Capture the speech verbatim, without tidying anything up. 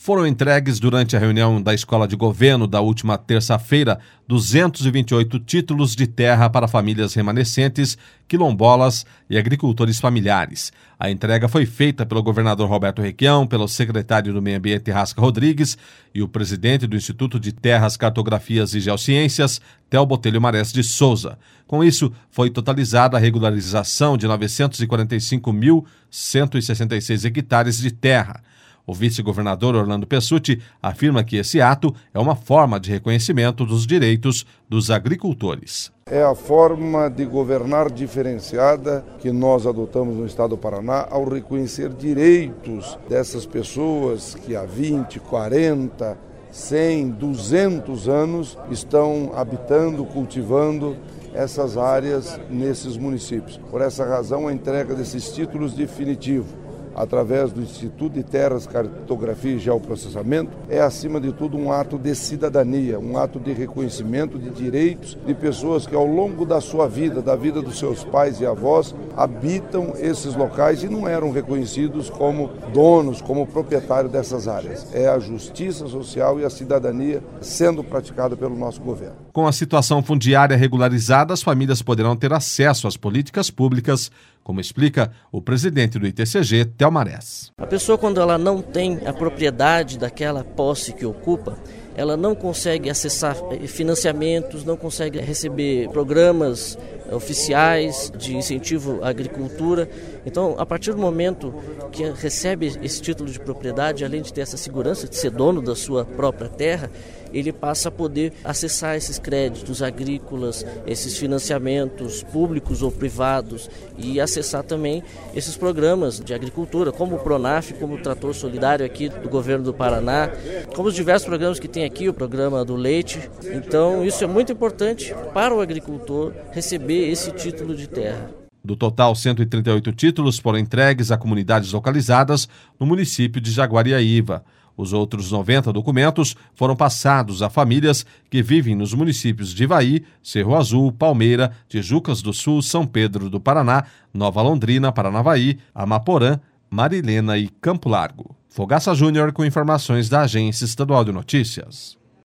Foram entregues durante a reunião da Escola de Governo da última terça-feira duzentos e vinte e oito títulos de terra para famílias remanescentes, quilombolas e agricultores familiares. A entrega foi feita pelo governador Roberto Requião, pelo secretário do Meio Ambiente Rasca Rodrigues e o presidente do Instituto de Terras, Cartografias e Geociências, Theo Botelho Marés de Souza. Com isso, foi totalizada a regularização de novecentos e quarenta e cinco mil cento e sessenta e seis hectares de terra. O vice-governador Orlando Pessutti afirma que esse ato é uma forma de reconhecimento dos direitos dos agricultores. É a forma de governar diferenciada que nós adotamos no estado do Paraná ao reconhecer direitos dessas pessoas que há vinte, quarenta, cem, duzentos anos estão habitando, cultivando essas áreas nesses municípios. Por essa razão, a entrega desses títulos definitivos através do Instituto de Terras, Cartografia e Geoprocessamento, é acima de tudo um ato de cidadania, um ato de reconhecimento de direitos de pessoas que ao longo da sua vida, da vida dos seus pais e avós, habitam esses locais e não eram reconhecidos como donos, como proprietários dessas áreas. É a justiça social e a cidadania sendo praticada pelo nosso governo. Com a situação fundiária regularizada, as famílias poderão ter acesso às políticas públicas, como explica o presidente do I T C G, Theo Marés. A pessoa, quando ela não tem a propriedade daquela posse que ocupa, ela não consegue acessar financiamentos, não consegue receber programas oficiais de incentivo à agricultura. Então, a partir do momento que recebe esse título de propriedade, além de ter essa segurança de ser dono da sua própria terra, ele passa a poder acessar esses créditos agrícolas, esses financiamentos públicos ou privados e acessar também esses programas de agricultura, como o Pronaf, como o Trator Solidário aqui do governo do Paraná, como os diversos programas que tem aqui, o programa do leite. Então, isso é muito importante para o agricultor receber esse título de terra. Do total, cento e trinta e oito títulos foram entregues a comunidades localizadas no município de Jaguariaíva. Os outros noventa documentos foram passados a famílias que vivem nos municípios de Ivaí, Cerro Azul, Palmeira, Tijucas do Sul, São Pedro do Paraná, Nova Londrina, Paranavaí, Amaporã, Marilena e Campo Largo. Fogaça Júnior com informações da Agência Estadual de Notícias.